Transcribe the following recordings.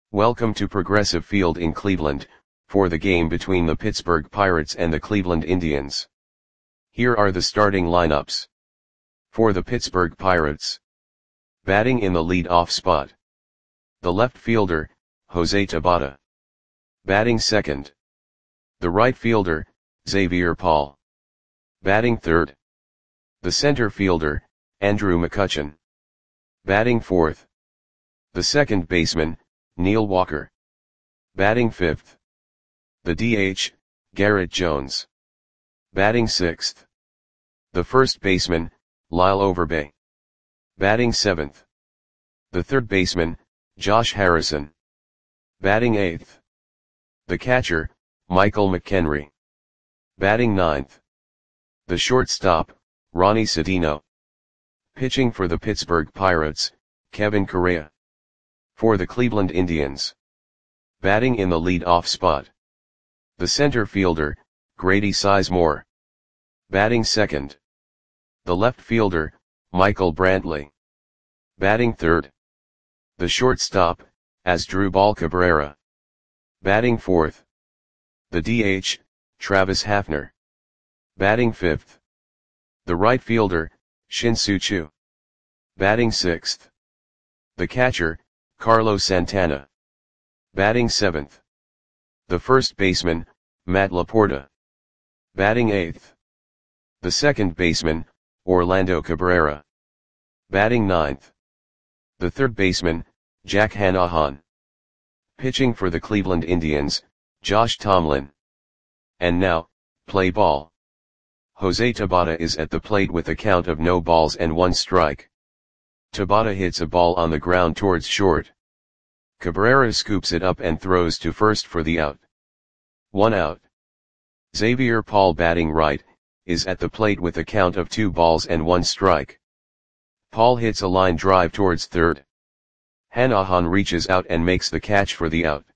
Welcome to Progressive Field in Cleveland, for the game between the Pittsburgh Pirates and the Cleveland Indians. Here are the starting lineups. For the Pittsburgh Pirates. Batting in the lead-off spot. The left fielder, Jose Tabata. Batting second. The right fielder, Xavier Paul. Batting third. The center fielder, Andrew McCutchen. Batting fourth. The second baseman, Neil Walker. Batting fifth. The DH, Garrett Jones. Batting sixth. The first baseman, Lyle Overbay. Batting seventh. The third baseman, Josh Harrison. Batting eighth. The catcher, Michael McHenry. Batting ninth. The shortstop, Ronnie Sedino. Pitching for the Pittsburgh Pirates, Kevin Correa. For the Cleveland Indians. Batting in the lead-off spot. The center fielder, Grady Sizemore. Batting second. The left fielder, Michael Brantley. Batting third. The shortstop, Asdrubal Cabrera. Batting fourth. The DH, Travis Hafner. Batting fifth. The right fielder, Shin-Soo Choo. Batting sixth. The catcher, Carlos Santana. Batting seventh. The first baseman, Matt Laporta. Batting eighth. The second baseman, Orlando Cabrera. Batting ninth. The third baseman, Jack Hanahan. Pitching for the Cleveland Indians, Josh Tomlin. And now, play ball. Jose Tabata is at the plate with a count of no balls and 1 strike. Tabata hits a ball on the ground towards short. Cabrera scoops it up and throws to first for the out. 1 out. Xavier Paul, batting right, is at the plate with a count of 2 balls and 1 strike. Paul hits a line drive towards third. Hanahan reaches out and makes the catch for the out.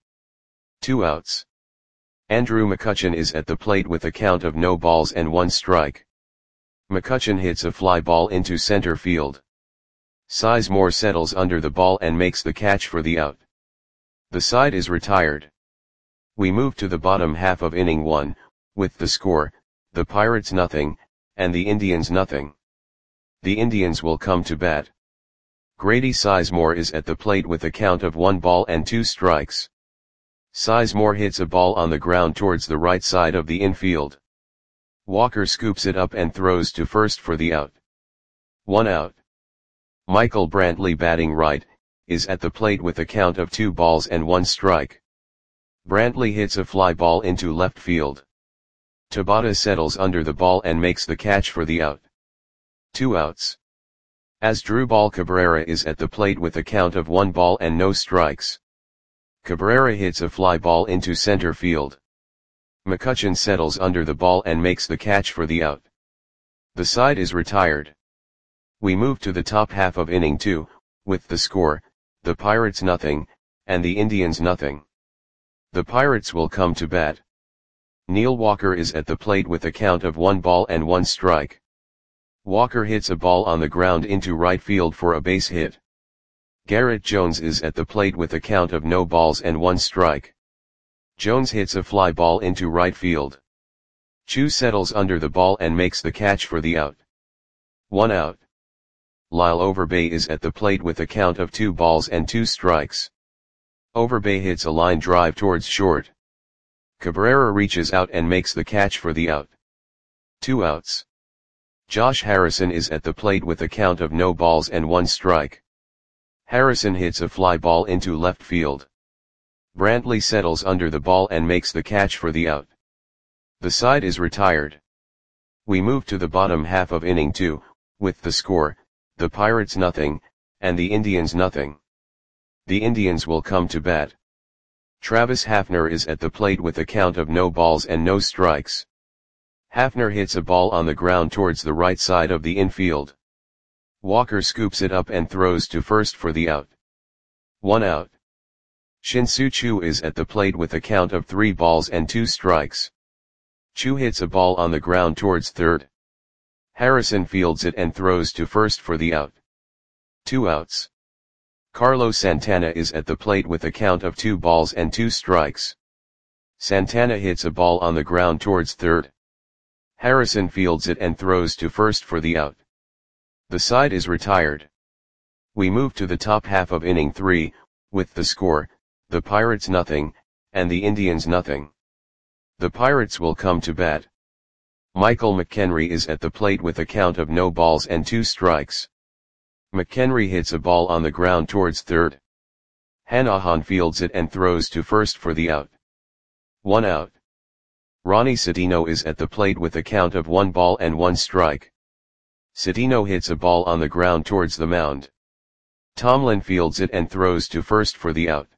2 outs. Andrew McCutchen is at the plate with a count of no balls and 1 strike. McCutchen hits a fly ball into center field. Sizemore settles under the ball and makes the catch for the out. The side is retired. We move to the bottom half of inning 1, with the score, the Pirates nothing, and the Indians nothing. The Indians will come to bat. Grady Sizemore is at the plate with a count of 1 ball and 2 strikes. Sizemore hits a ball on the ground towards the right side of the infield. Walker scoops it up and throws to first for the out. 1 out. Michael Brantley, batting right, is at the plate with a count of 2 balls and 1 strike. Brantley hits a fly ball into left field. Tabata settles under the ball and makes the catch for the out. 2 outs. Asdrubal Cabrera is at the plate with a count of 1 ball and no strikes. Cabrera hits a fly ball into center field. McCutchen settles under the ball and makes the catch for the out. The side is retired. We move to the top half of inning 2, with the score, the Pirates nothing, and the Indians nothing. The Pirates will come to bat. Neil Walker is at the plate with a count of 1 ball and 1 strike. Walker hits a ball on the ground into right field for a base hit. Garrett Jones is at the plate with a count of no balls and 1 strike. Jones hits a fly ball into right field. Choo settles under the ball and makes the catch for the out. 1 out. Lyle Overbay is at the plate with a count of 2 balls and 2 strikes. Overbay hits a line drive towards short. Cabrera reaches out and makes the catch for the out. 2 outs. Josh Harrison is at the plate with a count of no balls and 1 strike. Harrison hits a fly ball into left field. Brantley settles under the ball and makes the catch for the out. The side is retired. We move to the bottom half of inning 2, with the score, the Pirates nothing, and the Indians nothing. The Indians will come to bat. Travis Hafner is at the plate with a count of no balls and no strikes. Hafner hits a ball on the ground towards the right side of the infield. Walker scoops it up and throws to first for the out. 1 out. Shin-Soo Choo is at the plate with a count of 3 balls and 2 strikes. Choo hits a ball on the ground towards third. Harrison fields it and throws to first for the out. 2 outs. Carlos Santana is at the plate with a count of 2 balls and 2 strikes. Santana hits a ball on the ground towards third. Harrison fields it and throws to first for the out. The side is retired. We move to the top half of inning 3, with the score, the Pirates nothing, and the Indians nothing. The Pirates will come to bat. Michael McHenry is at the plate with a count of no balls and 2 strikes. McHenry hits a ball on the ground towards third. Hanahan fields it and throws to first for the out. 1 out. Ronnie Citino is at the plate with a count of 1 ball and 1 strike. Citino hits a ball on the ground towards the mound. Tomlin fields it and throws to first for the out.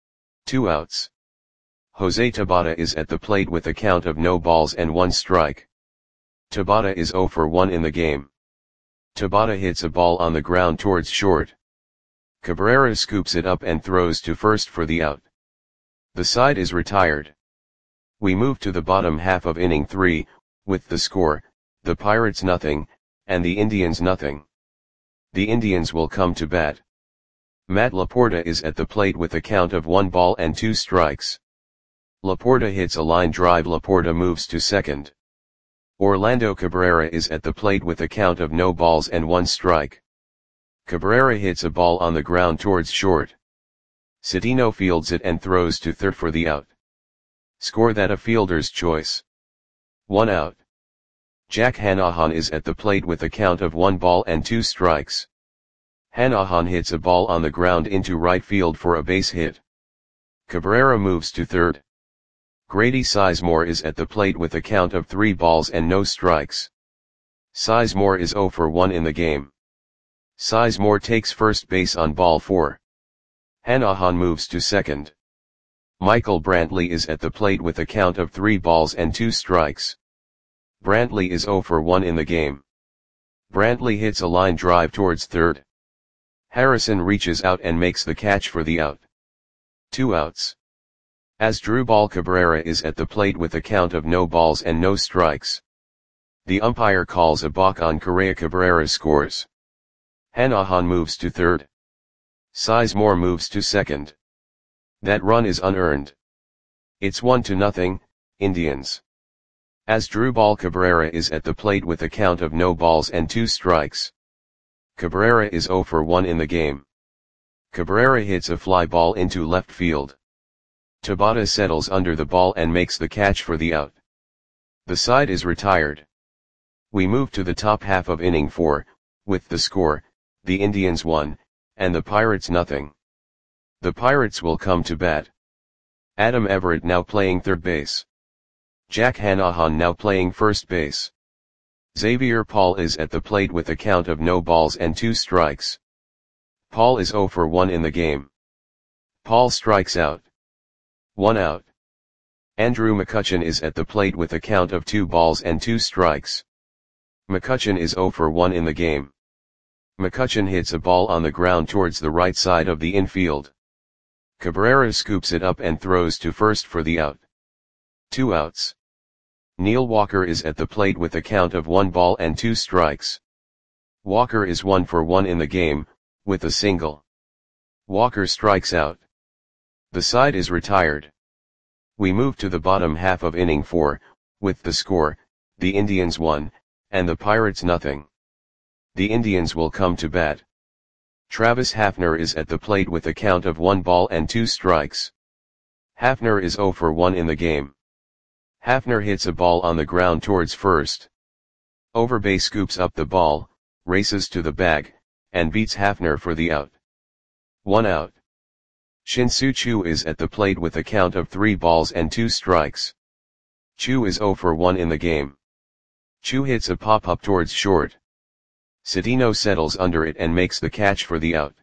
2 outs. Jose Tabata is at the plate with a count of no balls and 1 strike. Tabata is 0 for 1 in the game. Tabata hits a ball on the ground towards short. Cabrera scoops it up and throws to first for the out. The side is retired. We move to the bottom half of inning 3, with the score, the Pirates nothing, and the Indians nothing. The Indians will come to bat. Matt Laporta is at the plate with a count of 1 ball and 2 strikes. Laporta hits a line drive. Laporta moves to second. Orlando Cabrera is at the plate with a count of no balls and 1 strike. Cabrera hits a ball on the ground towards short. Citino fields it and throws to third for the out. Score that a fielder's choice. 1 out. Jack Hanahan is at the plate with a count of 1 ball and 2 strikes. Hanahan hits a ball on the ground into right field for a base hit. Cabrera moves to third. Grady Sizemore is at the plate with a count of 3 balls and no strikes. Sizemore is 0 for 1 in the game. Sizemore takes first base on ball 4. Hanahan moves to second. Michael Brantley is at the plate with a count of 3 balls and 2 strikes. Brantley is 0 for 1 in the game. Brantley hits a line drive towards third. Harrison reaches out and makes the catch for the out. 2 outs. Asdrubal Cabrera is at the plate with a count of no balls and no strikes. The umpire calls a balk on Correa. Cabrera scores. Hanahan moves to third. Sizemore moves to second. That run is unearned. It's 1-0, Indians. Asdrubal Cabrera is at the plate with a count of no balls and 2 strikes. Cabrera is 0 for 1 in the game. Cabrera hits a fly ball into left field. Tabata settles under the ball and makes the catch for the out. The side is retired. We move to the top half of inning 4, with the score, the Indians 1, and the Pirates nothing. The Pirates will come to bat. Adam Everett now playing third base. Jack Hanahan now playing first base. Xavier Paul is at the plate with a count of no balls and 2 strikes. Paul is 0 for 1 in the game. Paul strikes out. 1 out. Andrew McCutchen is at the plate with a count of 2 balls and 2 strikes. McCutchen is 0 for 1 in the game. McCutchen hits a ball on the ground towards the right side of the infield. Cabrera scoops it up and throws to first for the out. 2 outs. Neil Walker is at the plate with a count of 1 ball and 2 strikes. Walker is 1 for 1 in the game, with a single. Walker strikes out. The side is retired. We move to the bottom half of inning 4, with the score, the Indians 1, and the Pirates nothing. The Indians will come to bat. Travis Hafner is at the plate with a count of 1 ball and 2 strikes. Hafner is 0 for 1 in the game. Hafner hits a ball on the ground towards first. Overbay scoops up the ball, races to the bag, and beats Hafner for the out. 1 out. Shin-Soo Choo is at the plate with a count of 3 balls and 2 strikes. Choo is 0 for 1 in the game. Choo hits a pop-up towards short. Citino settles under it and makes the catch for the out.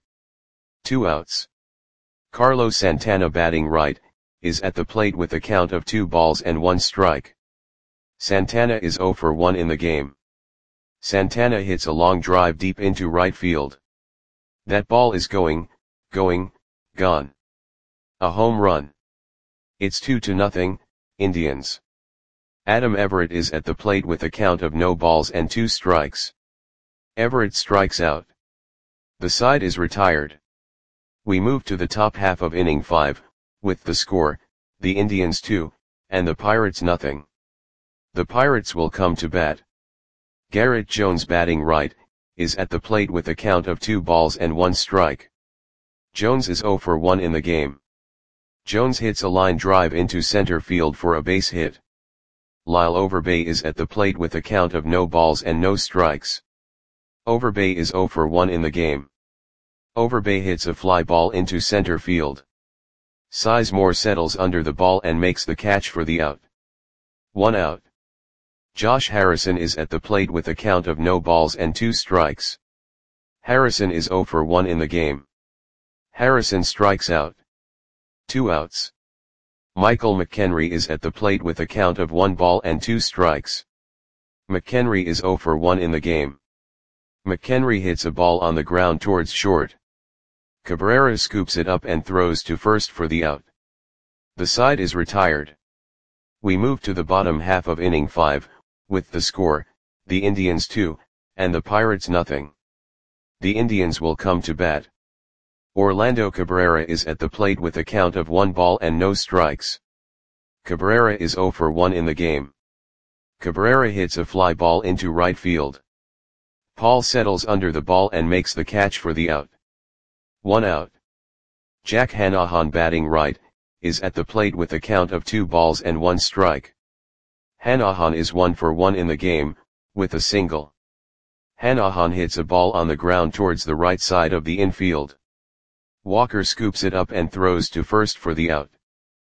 2 outs. Carlos Santana batting right, is at the plate with a count of 2 balls and 1 strike. Santana is 0 for 1 in the game. Santana hits a long drive deep into right field. That ball is going, gone. A home run. It's 2-0, Indians. Adam Everett is at the plate with a count of no balls and 2 strikes. Everett strikes out. The side is retired. We move to the top half of inning 5, with the score, the Indians 2, and the Pirates nothing. The Pirates will come to bat. Garrett Jones batting right, is at the plate with a count of 2 balls and 1 strike. Jones is 0 for 1 in the game. Jones hits a line drive into center field for a base hit. Lyle Overbay is at the plate with a count of no balls and no strikes. Overbay is 0 for 1 in the game. Overbay hits a fly ball into center field. Sizemore settles under the ball and makes the catch for the out. 1 out. Josh Harrison is at the plate with a count of no balls and 2 strikes. Harrison is 0 for 1 in the game. Harrison strikes out. 2 outs. Michael McHenry is at the plate with a count of 1 ball and 2 strikes. McHenry is 0 for 1 in the game. McHenry hits a ball on the ground towards short. Cabrera scoops it up and throws to first for the out. The side is retired. We move to the bottom half of inning 5, with the score, the Indians 2, and the Pirates nothing. The Indians will come to bat. Orlando Cabrera is at the plate with a count of 1 ball and no strikes. Cabrera is 0 for 1 in the game. Cabrera hits a fly ball into right field. Paul settles under the ball and makes the catch for the out. 1 out. Jack Hanahan batting right, is at the plate with a count of 2 balls and 1 strike. Hanahan is 1 for 1 in the game, with a single. Hanahan hits a ball on the ground towards the right side of the infield. Walker scoops it up and throws to first for the out.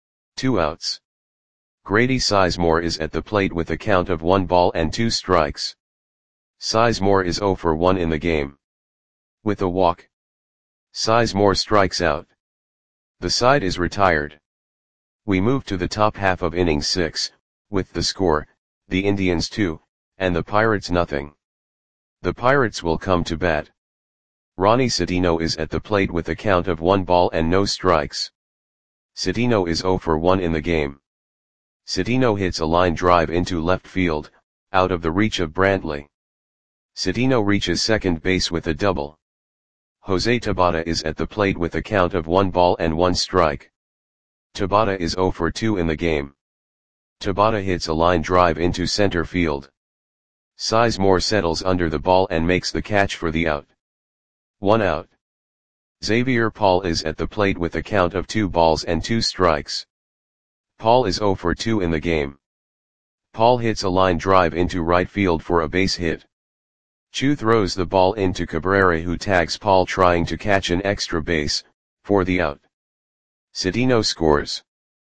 2 outs. Grady Sizemore is at the plate with a count of 1 ball and 2 strikes. Sizemore is 0 for 1 in the game. With a walk, Sizemore strikes out. The side is retired. We move to the top half of inning 6, with the score, the Indians 2, and the Pirates nothing. The Pirates will come to bat. Ronnie Cedeno is at the plate with a count of 1 ball and no strikes. Cedeno is 0 for 1 in the game. Cedeno hits a line drive into left field, out of the reach of Brantley. Cedeno reaches second base with a double. Jose Tabata is at the plate with a count of 1 ball and 1 strike. Tabata is 0 for 2 in the game. Tabata hits a line drive into center field. Sizemore settles under the ball and makes the catch for the out. 1 out. Xavier Paul is at the plate with a count of 2 balls and 2 strikes. Paul is 0 for 2 in the game. Paul hits a line drive into right field for a base hit. Chu throws the ball into Cabrera, who tags Paul trying to catch an extra base, for the out. Cedeno scores.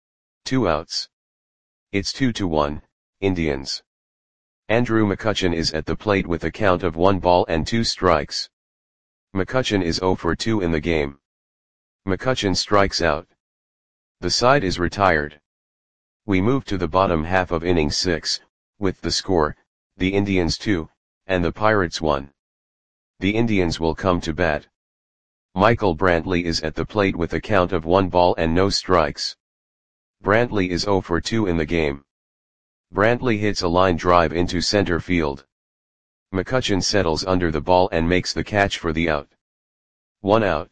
2 outs. It's 2-1, Indians. Andrew McCutchen is at the plate with a count of 1 ball and 2 strikes. McCutchen is 0 for 2 in the game. McCutchen strikes out. The side is retired. We move to the bottom half of inning 6, with the score, the Indians 2, and the Pirates 1. The Indians will come to bat. Michael Brantley is at the plate with a count of 1 ball and no strikes. Brantley is 0 for 2 in the game. Brantley hits a line drive into center field. McCutchen settles under the ball and makes the catch for the out. 1 out.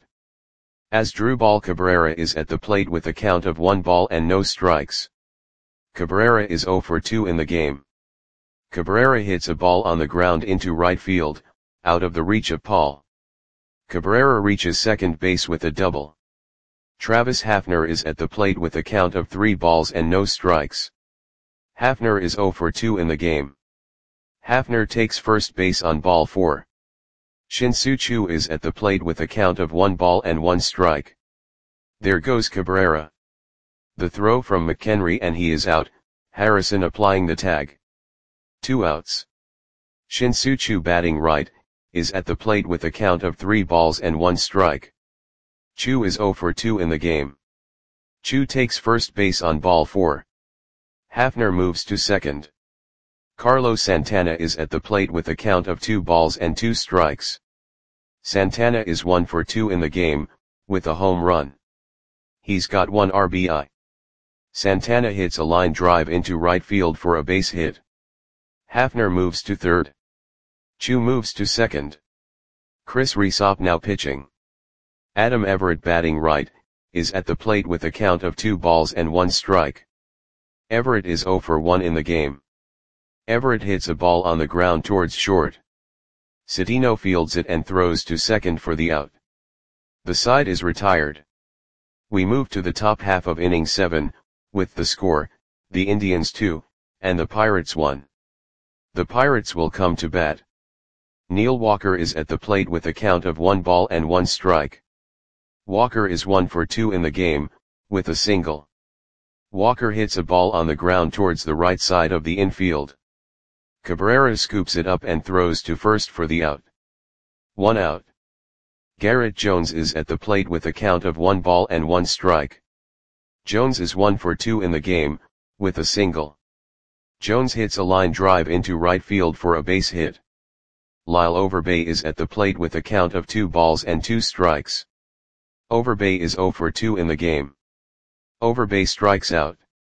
Asdrubal Cabrera is at the plate with a count of 1 ball and no strikes. Cabrera is 0 for 2 in the game. Cabrera hits a ball on the ground into right field, out of the reach of Paul. Cabrera reaches second base with a double. Travis Hafner is at the plate with a count of 3 balls and no strikes. Hafner is 0 for 2 in the game. Hafner takes first base on ball 4. Shin-Soo Choo is at the plate with a count of 1 ball and 1 strike. There goes Cabrera. The throw from McHenry and he is out, Harrison applying the tag. 2 outs. Shin-Soo Choo batting right, is at the plate with a count of 3 balls and 1 strike. Choo is 0 for 2 in the game. Choo takes first base on ball 4. Hafner moves to second. Carlos Santana is at the plate with a count of 2 balls and 2 strikes. Santana is 1 for 2 in the game, with a home run. He's got 1 RBI. Santana hits a line drive into right field for a base hit. Hafner moves to third. Choo moves to second. Chris Rhysop now pitching. Adam Everett batting right, is at the plate with a count of 2 balls and 1 strike. Everett is 0 for 1 in the game. Everett hits a ball on the ground towards short. Citino fields it and throws to second for the out. The side is retired. We move to the top half of inning 7, with the score, the Indians 2, and the Pirates 1. The Pirates will come to bat. Neil Walker is at the plate with a count of 1 ball and 1 strike. Walker is 1 for 2 in the game, with a single. Walker hits a ball on the ground towards the right side of the infield. Cabrera scoops it up and throws to first for the out. 1 out. Garrett Jones is at the plate with a count of 1 ball and 1 strike. Jones is 1 for 2 in the game, with a single. Jones hits a line drive into right field for a base hit. Lyle Overbay is at the plate with a count of 2 balls and 2 strikes. Overbay is 0 for 2 in the game. Overbay strikes out.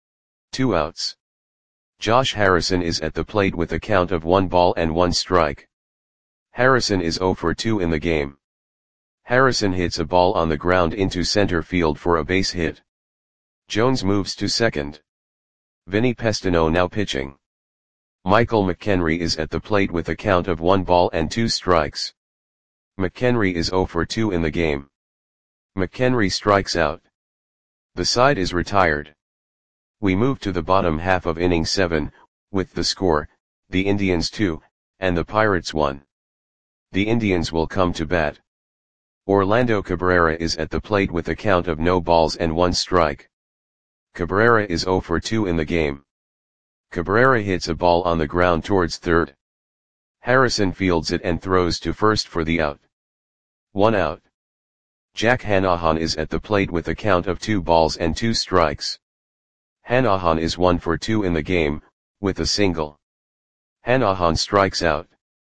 2 outs. Josh Harrison is at the plate with a count of 1 ball and 1 strike. Harrison is 0 for 2 in the game. Harrison hits a ball on the ground into center field for a base hit. Jones moves to second. Vinny Pestano now pitching. Michael McHenry is at the plate with a count of 1 ball and 2 strikes. McHenry is 0 for 2 in the game. McHenry strikes out. The side is retired. We move to the bottom half of inning 7, with the score, the Indians 2, and the Pirates 1. The Indians will come to bat. Orlando Cabrera is at the plate with a count of no balls and 1 strike. Cabrera is 0 for 2 in the game. Cabrera hits a ball on the ground towards third. Harrison fields it and throws to first for the out. 1 out. Jack Hanahan is at the plate with a count of 2 balls and 2 strikes. Hanahan is 1 for 2 in the game, with a single. Hanahan strikes out.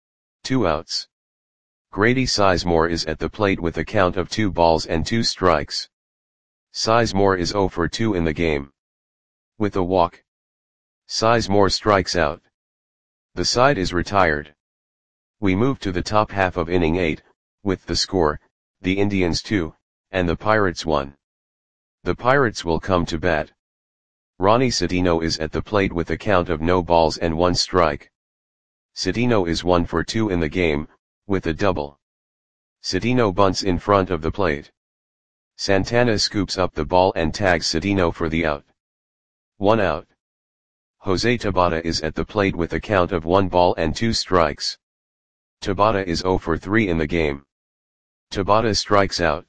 2 outs. Grady Sizemore is at the plate with a count of 2 balls and 2 strikes. Sizemore is 0 for 2 in the game. With a walk. Sizemore strikes out. The side is retired. We move to the top half of inning 8, with the score, the Indians 2, and the Pirates 1. The Pirates will come to bat. Ronnie Citino is at the plate with a count of no balls and 1 strike. Citino is 1 for 2 in the game, with a double. Citino bunts in front of the plate. Santana scoops up the ball and tags Citino for the out. 1 out. Jose Tabata is at the plate with a count of 1 ball and 2 strikes. Tabata is 0 for 3 in the game. Tabata strikes out.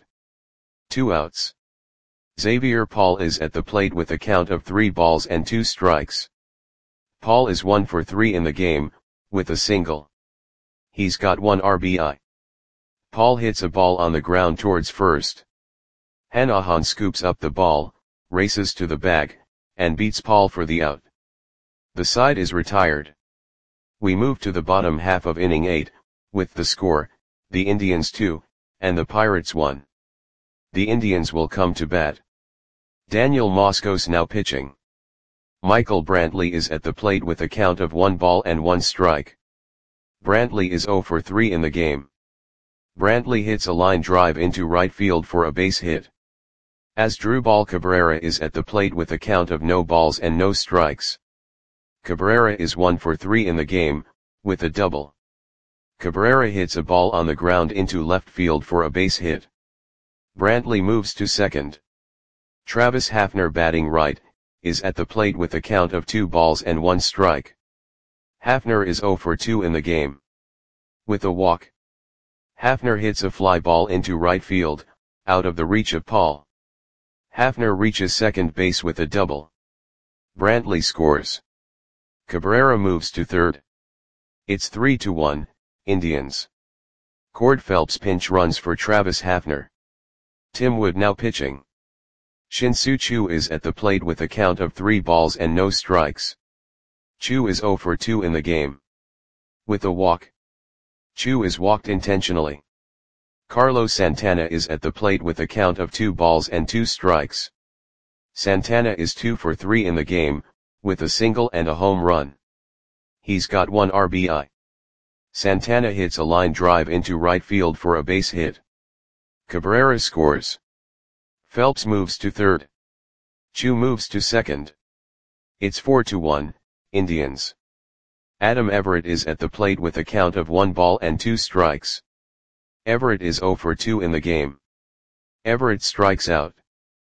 2 outs. Xavier Paul is at the plate with a count of 3 balls and 2 strikes. Paul is 1 for 3 in the game, with a single. He's got 1 RBI. Paul hits a ball on the ground towards first. Hanahan scoops up the ball, races to the bag, and beats Paul for the out. The side is retired. We move to the bottom half of inning 8, with the score, the Indians 2, and the Pirates 1. The Indians will come to bat. Daniel Moskos now pitching. Michael Brantley is at the plate with a count of 1 ball and 1 strike. Brantley is 0 for 3 in the game. Brantley hits a line drive into right field for a base hit. Asdrubal Cabrera is at the plate with a count of no balls and no strikes. Cabrera is 1 for 3 in the game, with a double. Cabrera hits a ball on the ground into left field for a base hit. Brantley moves to second. Travis Hafner batting right, is at the plate with a count of 2 balls and 1 strike. Hafner is 0 for 2 in the game. With a walk. Hafner hits a fly ball into right field, out of the reach of Paul. Hafner reaches second base with a double. Brantley scores. Cabrera moves to third. It's 3-1, Indians. Cord Phelps pinch runs for Travis Hafner. Tim Wood now pitching. Shin-Soo Choo is at the plate with a count of 3 balls and no strikes. Choo is 0 for 2 in the game. With a walk. Choo is walked intentionally. Carlos Santana is at the plate with a count of 2 balls and 2 strikes. Santana is 2 for 3 in the game, with a single and a home run. He's got 1 RBI. Santana hits a line drive into right field for a base hit. Cabrera scores. Phelps moves to third. Chu moves to second. It's 4-1, Indians. Adam Everett is at the plate with a count of 1 ball and 2 strikes. Everett is 0 for 2 in the game. Everett strikes out.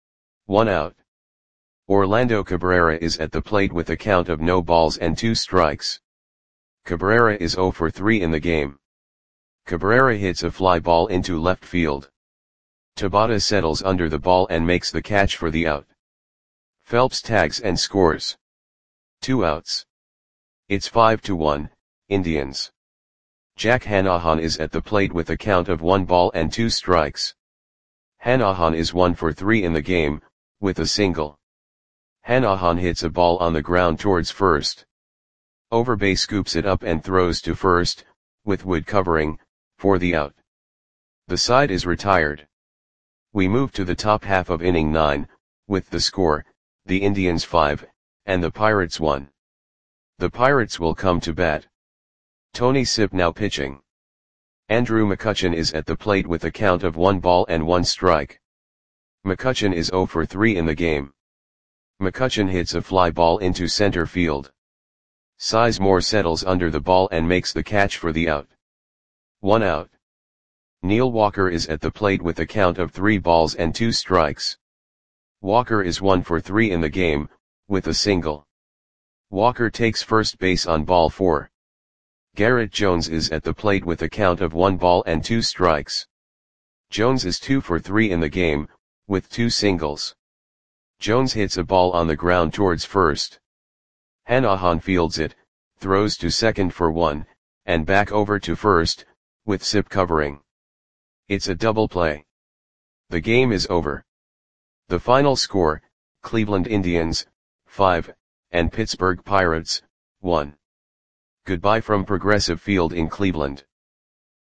1 out. Orlando Cabrera is at the plate with a count of no balls and 2 strikes. Cabrera is 0 for 3 in the game. Cabrera hits a fly ball into left field. Tabata settles under the ball and makes the catch for the out. Phelps tags and scores. 2 outs. It's 5-1, Indians. Jack Hanahan is at the plate with a count of 1 ball and 2 strikes. Hanahan is 1 for 3 in the game, with a single. Hanahan hits a ball on the ground towards first. Overbay scoops it up and throws to first, with Wood covering, for the out. The side is retired. We move to the top half of inning 9, with the score, the Indians 5, and the Pirates 1. The Pirates will come to bat. Tony Sipp now pitching. Andrew McCutchen is at the plate with a count of 1 ball and 1 strike. McCutchen is 0 for 3 in the game. McCutchen hits a fly ball into center field. Sizemore settles under the ball and makes the catch for the out. 1 out. Neil Walker is at the plate with a count of 3 balls and 2 strikes. Walker is 1 for 3 in the game, with a single. Walker takes first base on ball 4. Garrett Jones is at the plate with a count of 1 ball and 2 strikes. Jones is 2 for 3 in the game, with 2 singles. Jones hits a ball on the ground towards first. Hanahan fields it, throws to second for 1, and back over to first, with Sipp covering. It's a double play. The game is over. The final score, Cleveland Indians, 5, and Pittsburgh Pirates, 1. Goodbye from Progressive Field in Cleveland.